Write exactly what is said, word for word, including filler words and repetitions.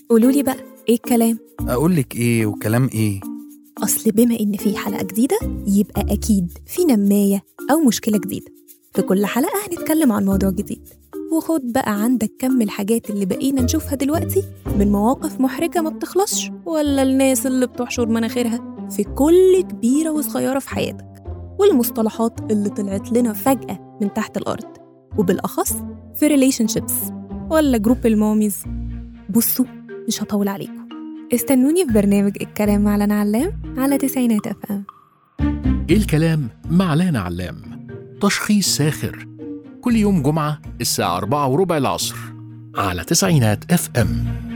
قولولي بقى إيه الكلام؟ أقولك إيه وكلام إيه؟ أصل بما إن في حلقة جديدة يبقى أكيد في نماية أو مشكلة جديدة. في كل حلقة هنتكلم عن موضوع جديد، وخد بقى عندك كم الحاجات اللي بقينا نشوفها دلوقتي من مواقف محرجة ما بتخلصش، ولا الناس اللي بتحشر مناخيرها في كل كبيرة وصغيرة في حياتك، والمصطلحات اللي طلعت لنا فجأة من تحت الأرض، وبالأخص في relationships ولا جروب الماميز. بصوا مش هطول عليكم، استنوني في برنامج الكلام مع لنا علام على تسعينات اف ام. إيه الكلام مع لنا علام، تشخيص ساخر، كل يوم جمعة الساعة أربعة وربع العصر على تسعينات اف ام.